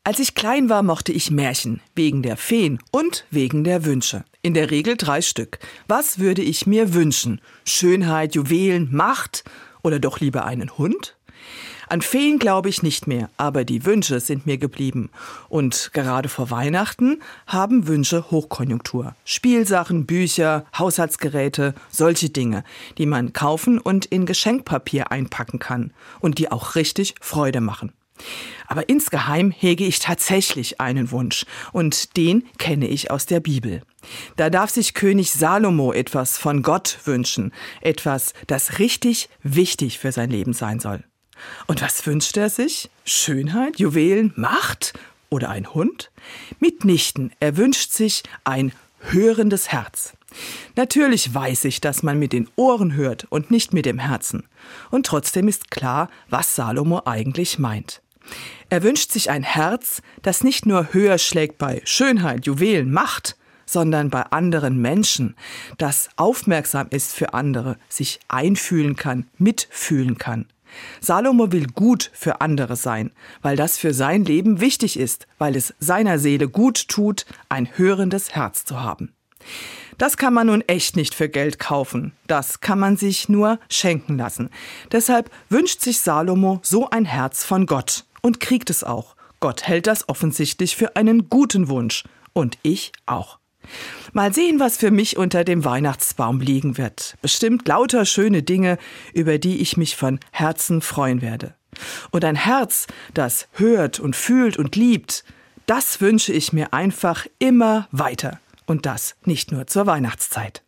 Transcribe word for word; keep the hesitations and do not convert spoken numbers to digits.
Als ich klein war, mochte ich Märchen, wegen der Feen und wegen der Wünsche. In der Regel drei Stück. Was würde ich mir wünschen? Schönheit, Juwelen, Macht oder doch lieber einen Hund? An Feen glaube ich nicht mehr, aber die Wünsche sind mir geblieben. Und gerade vor Weihnachten haben Wünsche Hochkonjunktur. Spielsachen, Bücher, Haushaltsgeräte, solche Dinge, die man kaufen und in Geschenkpapier einpacken kann und die auch richtig Freude machen. Aber insgeheim hege ich tatsächlich einen Wunsch und den kenne ich aus der Bibel. Da darf sich König Salomo etwas von Gott wünschen, etwas, das richtig wichtig für sein Leben sein soll. Und was wünscht er sich? Schönheit, Juwelen, Macht oder ein Hund? Mitnichten, er wünscht sich ein hörendes Herz. Natürlich weiß ich, dass man mit den Ohren hört und nicht mit dem Herzen. Und trotzdem ist klar, was Salomo eigentlich meint. Er wünscht sich ein Herz, das nicht nur höher schlägt bei Schönheit, Juwelen, Macht, sondern bei anderen Menschen, das aufmerksam ist für andere, sich einfühlen kann, mitfühlen kann. Salomo will gut für andere sein, weil das für sein Leben wichtig ist, weil es seiner Seele gut tut, ein hörendes Herz zu haben. Das kann man nun echt nicht für Geld kaufen, das kann man sich nur schenken lassen. Deshalb wünscht sich Salomo so ein Herz von Gott und kriegt es auch. Gott hält das offensichtlich für einen guten Wunsch und ich auch. Mal sehen, was für mich unter dem Weihnachtsbaum liegen wird. Bestimmt lauter schöne Dinge, über die ich mich von Herzen freuen werde. Und ein Herz, das hört und fühlt und liebt, das wünsche ich mir einfach immer weiter. Und das nicht nur zur Weihnachtszeit.